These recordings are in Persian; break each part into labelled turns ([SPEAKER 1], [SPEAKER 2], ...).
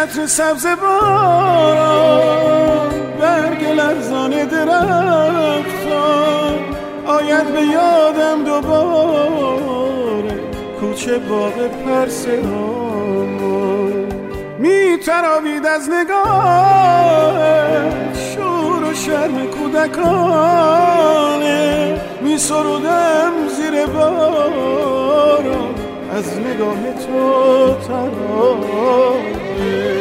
[SPEAKER 1] عطر سبز باران، برگ لرزان درختان، آید به یادم دوباره کوچه باغ پرسه‌هامان. می تراوید از نگاه شور و شرم کودکانه، می سرودم زیر باران از نگاه تو ترانه.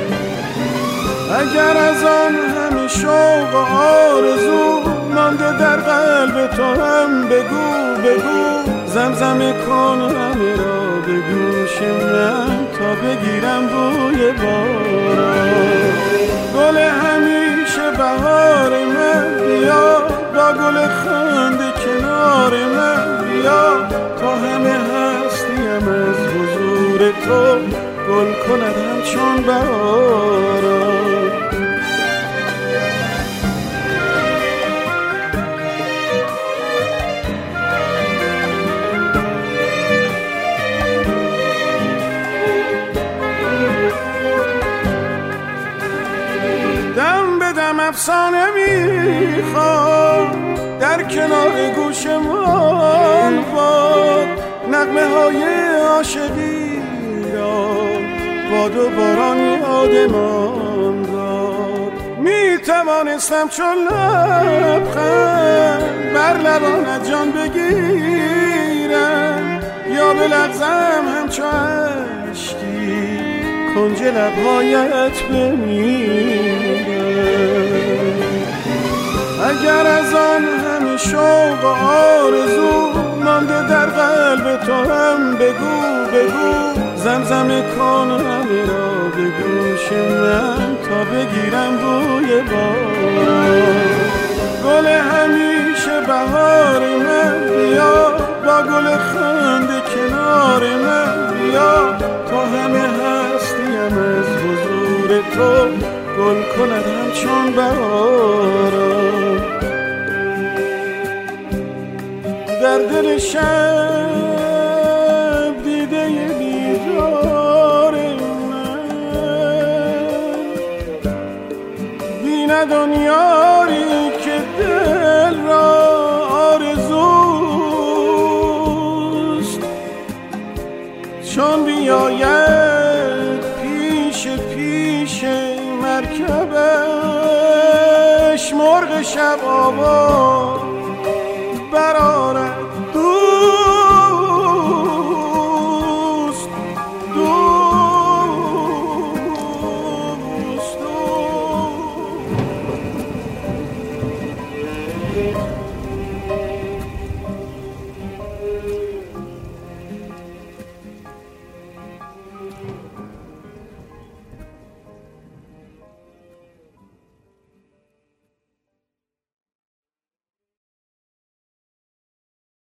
[SPEAKER 1] اگر از آن همه شوق و آرزو مانده در قلب تو هم بگو بگو، زمزمه کن همه را به گوش من تا بگیرم بوی باران. گل همیشه بهار من بیا، با گل خنده کنار من بیا، تا همه هستیم از حضور تو گل کند همچون بهاران. دم به دم افسانه میخوام در کنار گوشمان باد، نغمه های عاشقی را باد و باران یادمان داد. می توانستم چون لبخند بر لبانت جان بگیرم، یا بلغزم همچو اشکی کنج لبهایت بمیرم. اگر از آن همه شوق و آرزو مانده در قلب تو هم بگو بگو، زمزمه کن همه را به گوش من تا بگیرم بوی باران. گل همیشه بهار من بیا، با گل خنده کنار من بیا، تا همه هستیم از حضور تو گل کند همچون بهاران. در دل شب دیده بیدار من بیند آن یاری که دل را آرزوست، چون بیاید پیش پیش مرکبش مرغ شب آوا برآرد